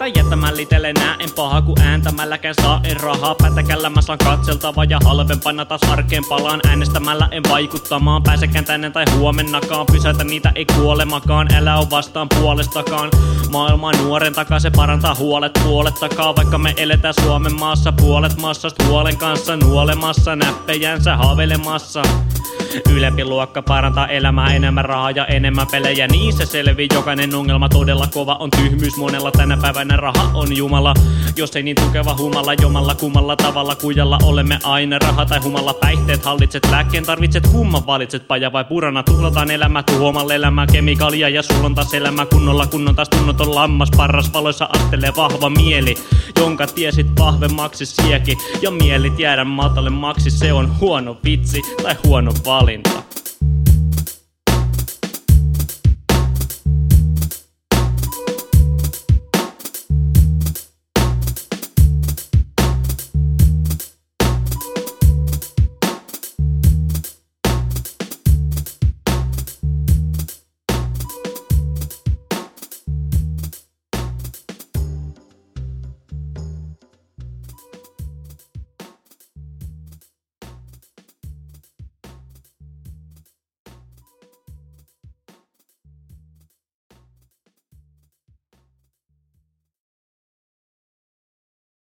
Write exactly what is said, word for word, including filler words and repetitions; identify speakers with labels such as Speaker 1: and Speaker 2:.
Speaker 1: Kai että mä litelen nää, en paha ku ääntämälläkään saa en rahaa. Pätäkällä mä saan katseltava ja halvempana taas arkeen palaan. Äänestämällä en vaikuttamaan, pääsekään tänne tai huomennakaan. Pysäytä niitä ei kuolemakaan, älä oo vastaan puolestakaan. Maailma nuoren takaa, se parantaa huolet puolet takaa. Vaikka me eletään Suomen maassa, puolet massasta huolen kanssa nuolemassa, näppejänsä haaveilemassa. Ylempi luokka parantaa elämää, enemmän rahaa ja enemmän pelejä, niin se selvii. Jokainen ongelma todella kova on tyhmyys monella, tänä päivänä raha on jumala. Jos ei niin tukeva humala, jomalla kummalla tavalla kujalla olemme aina. Raha tai humala, päihteet hallitset, lääkkeen tarvitset, kumman valitset, paja vai purana. Tuhlataan elämää, tuhoamalla elämää, kemikaalia ja sulla on taas elämää kunnolla, kunnon taas tunnoton lammas. Parras valoissa astelee vahva mieli, jonka tiesit vahvemmaksi sieki. Ja mielit jäädä matalemmaksi, se on huono vitsi tai huono valinta.